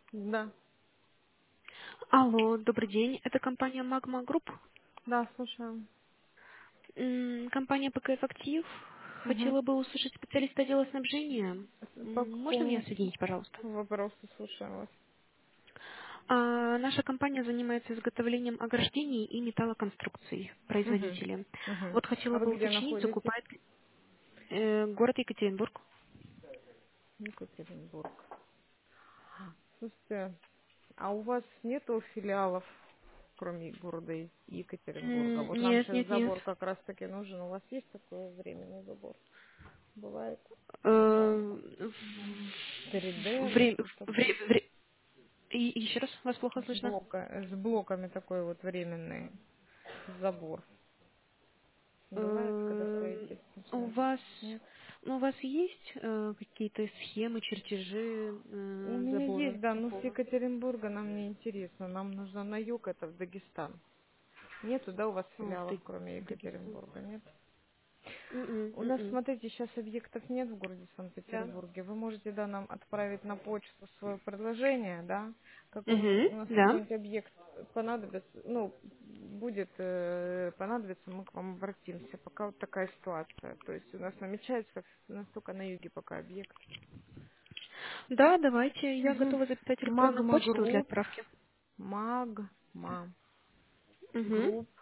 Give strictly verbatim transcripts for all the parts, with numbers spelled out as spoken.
Да, Алло, добрый день. Это компания Magma Group. да, слушаем. М, Компания ПКФ Актив. Угу. Хотела бы услышать специалиста отдела снабжения. По М, Можно меня какому соединить, пожалуйста? вопросу слушаем вас? А, наша компания занимается изготовлением ограждений и металлоконструкций, Угу. производители. Угу. Вот хотела А вы бы где уточнить, находитесь? закупает ли, э, город Екатеринбург. Екатеринбург. Слушайте, а у вас нету филиалов, кроме города Е- Екатеринбурга? М, Вот нам Нет, сейчас нет, нет. забор как раз таки нужен. У вас есть такой временный забор? Бывает Э, три дэ, вот Время, что-то там. еще раз, вас плохо С, слышно. блока, с блоками такой вот временный забор. Бывает, когда Э, строительство У связано? вас, Нет? ну, у вас есть э, какие-то схемы, чертежи У э, меня забора есть, да, но с такого? Екатеринбурга нам не интересно. Нам нужно на юг, это в Дагестан. Нету, да, у вас А, в филиалов, Даг- кроме в Дагестан. Екатеринбурга, нет? М-м, У нас, м-м. смотрите, сейчас объектов нет в городе Да. Санкт-Петербурге. Вы можете, да, нам отправить на почту свое предложение, да, какой Мгм, у нас да. какой-нибудь объект понадобится, ну, будет э, понадобиться, мы к вам обратимся. Пока вот такая ситуация. То есть у нас намечается настолько на юге пока объект. Да, давайте. Я Угу. готова записать электронную Магма почту для Групп, отправки. Магма Угу. Групп,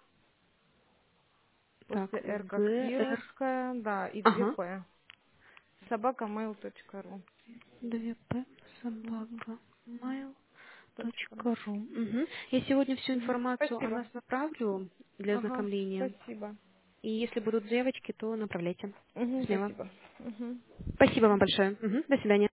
после Так, Р как Г, Р. Кировская, да, и две Ага. П. собака mail точка ру. две п Угу. собака mail Точка ру. точка ру. Мгм. Я сегодня всю Мгм. информацию о Спасибо. нас направлю для Ага, ознакомления. спасибо. И если будут заявочки, то направляйте. Угу, Смело. спасибо. Угу. Спасибо вам большое. Мгм. До свидания.